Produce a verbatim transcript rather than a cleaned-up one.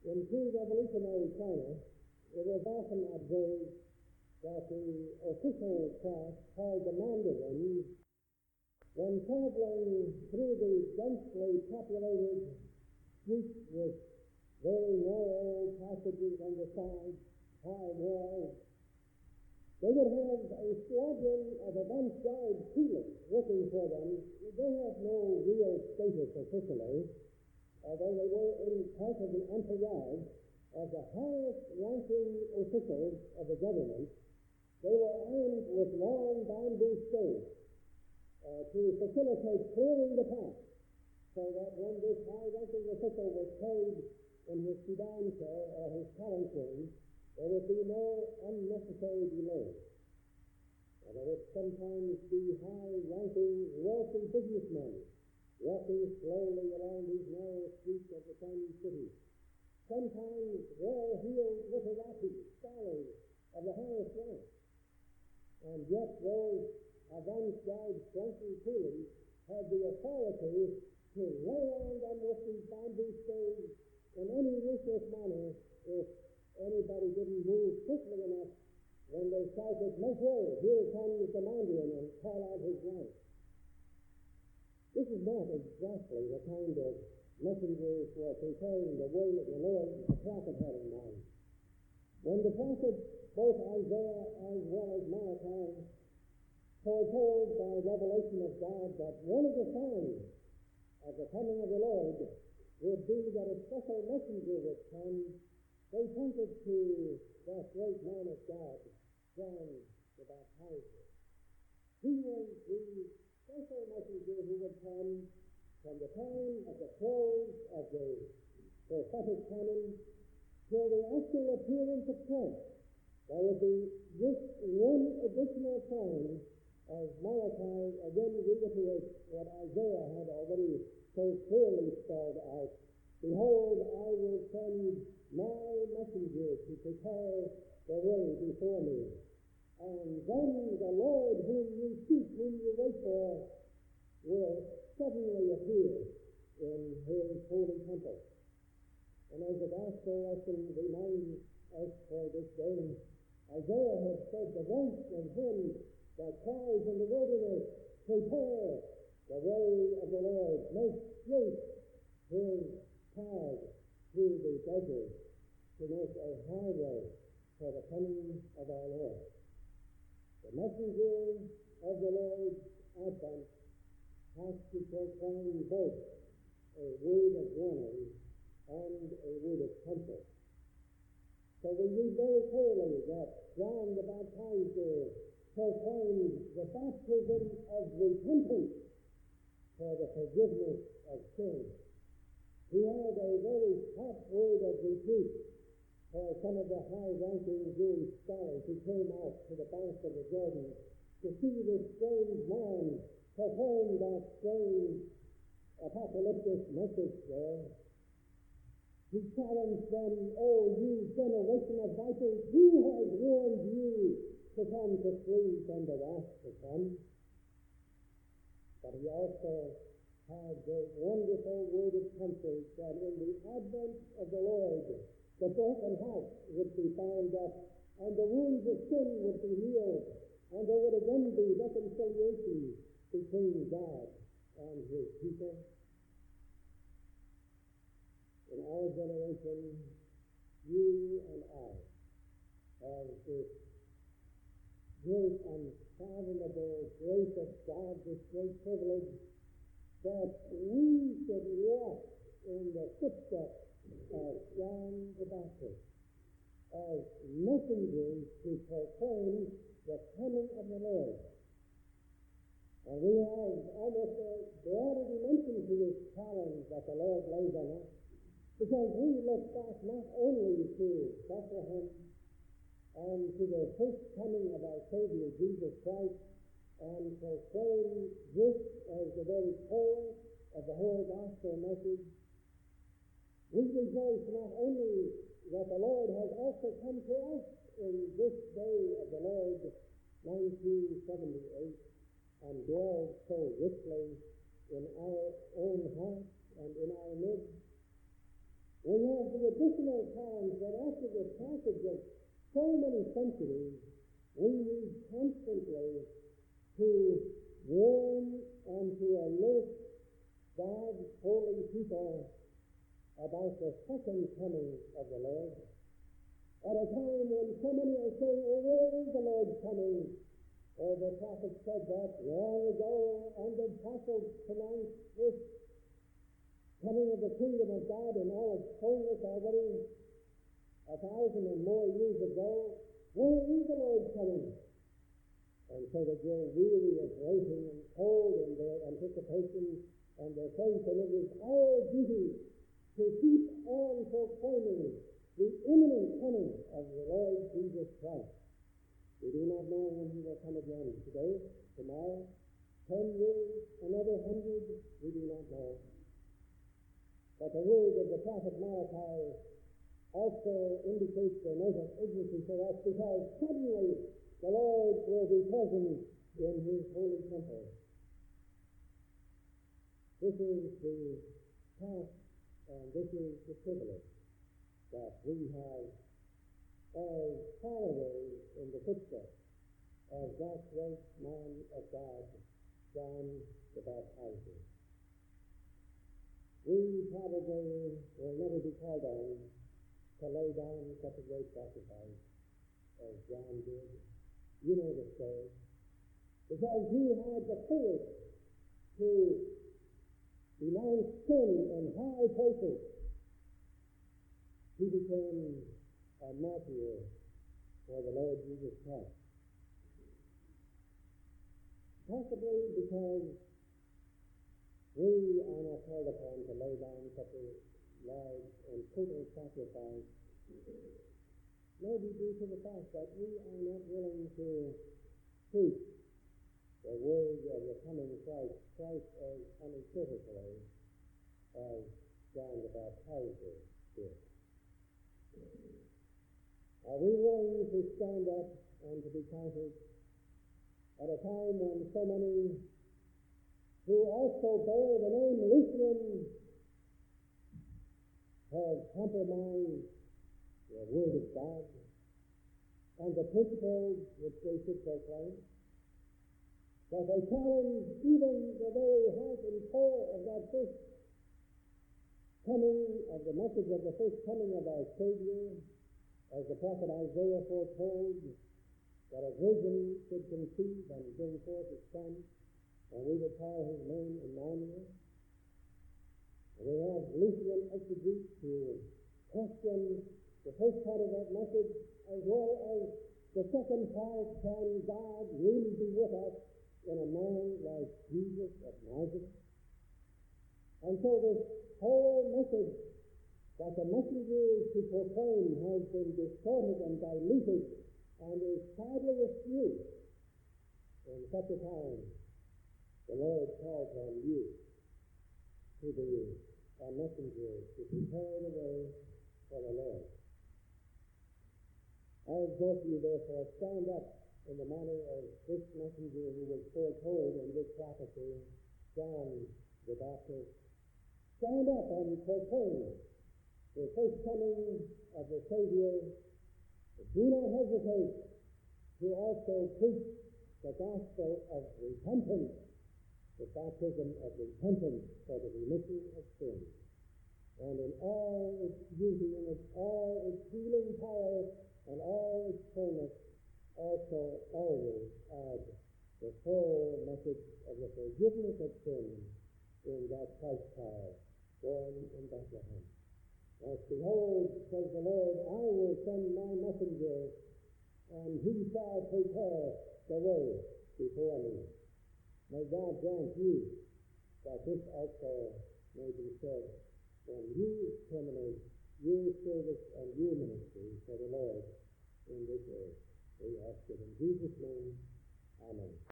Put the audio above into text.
In pre-revolutionary China, it was often observed that the official class, called the mandarins, when traveling through the densely populated streets with very narrow passages on the sides, high walls, they would have a squadron of advance guard coolies working for them. They have no real status officially, although they were in part of the entourage of the highest-ranking officials of the government. They were armed with long bamboo stakes uh, to facilitate clearing the path, so that when this high-ranking official was carried in his sedan chair or his palanquin, there would be no unnecessary delay. And there would sometimes be high-ranking, wealthy businessmen walking slowly along these narrow streets of the Chinese city. Sometimes well-heeled literati, scholars of the highest rank. And yet those avant-garde French coolies had the authority to lay on them with these bamboo staves in any ruthless manner if anybody didn't move quickly enough when they shouted, "Make way, here comes the mandarin," and call out his rank. This is not exactly the kind of messengers for preparing the way of the Lord the prophet had in mind. When the prophets, both Isaiah as well as Malachi, foretold by revelation of God that one of the signs of the coming of the Lord would be that a special messenger would come, they pointed to that great man of God, John the Baptizer. He was the special messenger who would come from the time of the close of the prophetic canon till the actual appearance of Christ. There would be just one additional sign, as Malachi again reiterates what Isaiah had already so clearly spelled out. "Behold, I will send my messenger to prepare the way before me. And then the Lord whom you seek, whom you wait for, will suddenly appear in his holy temple." And as the gospel lesson reminds us for this day, Isaiah had said, "The voice of him that cries in the wilderness, prepare the way of the Lord, make straight his path through the desert, to make a highway for the coming of our Lord." The messenger of the Lord's advent has to proclaim both a word of warning and a word of comfort. So we read very clearly that John the Baptizer proclaimed the baptism of repentance for the forgiveness of sins. He had a very hot word of rebuke for some of the high-ranking Jewish scholars who came out to the banks of the Jordan to see this strange man proclaim that strange apocalyptic message there. He challenged them, "O you generation of vipers, who has warned you to come to flee from the wrath to come?" But he also had the wonderful word of comfort that in the advent of the Lord, the broken heart would be bound up, and the wounds of sin would be healed, and there would again be reconciliation between God and his people. In our generation, you and I have this great unfathomable grace of God, this great privilege, that we should walk in the footsteps of John the Baptist as messengers to proclaim the coming of the Lord. And we have almost a broader dimension to this challenge that the Lord lays on us, because we look back not only to Bethlehem and to the first coming of our Savior Jesus Christ, and proclaim this as the very core of the whole gospel message. We rejoice not only that the Lord has also come to us in this day of the Lord, nineteen seventy-eight, and dwells so richly in our own hearts and in our midst. We have the additional personal times that after the passage of so many centuries, we need constantly to warn and to alert God's holy people about the second coming of the Lord. At a time when so many are saying, oh, where is the Lord coming? Or the prophet said that long ago, and the apostles pronounced this coming of the kingdom of God in all its fullness already a thousand and more years ago. Where is the Lord coming? And so they grow weary of waiting and cold in their anticipation and their faith, and it is our duty to keep on proclaiming the imminent coming of the Lord Jesus Christ. We do not know when he will come again, today, tomorrow, ten years, another hundred, we do not know. But the word of the prophet Malachi also indicates the note of urgency for us, because suddenly the Lord will be present in his holy temple. This is the task and this is the privilege that we have as followers in the footsteps of that great man of God, John the Baptizer. We probably will never be called on to lay down such a great sacrifice as John did. You know the story. Because he had the courage to denounce sin in high places. He became a martyr for the Lord Jesus Christ. Possibly because we are not called upon to lay down such a large and total sacrifice, maybe due to the fact that we are not willing to preach the word of the coming Christ, Christ as unequivocally as John the Baptizer did. Are we willing to stand up and to be counted at a time when so many who also bear the name Lutheran have compromised the Word of God and the principles which they should proclaim? That they challenge even the very heart and core of that first coming, of the message of the first coming of our Savior, as the prophet Isaiah foretold, that a virgin should conceive and bring forth a son, and we would call his name Emmanuel. And we have Lutheran exegetes who question the first part of that message, as well as the second part, can God really be with us in a man like Jesus of Nazareth? And so this whole message that the messenger is to proclaim has been distorted and diluted and is sadly askew. In such a time, the Lord calls on you to be a messenger to prepare the way for the Lord. I exhort you, therefore, stand up in the manner of this messenger who was foretold in this prophecy, John the Baptist. Stand up and proclaim the first coming of the Savior. Do not hesitate to also preach the gospel of repentance, the baptism of repentance for the remission of sins. And in all its beauty and its all its healing power and all its fullness, also always add the full message of the forgiveness of sins in that Christ child born in Bethlehem. As behold, says the Lord, I will send my messenger, and he shall prepare the way before me. May God grant you that this also may be said when you terminate your service and your ministry for the Lord in this earth. We ask it in Jesus' name. Amen.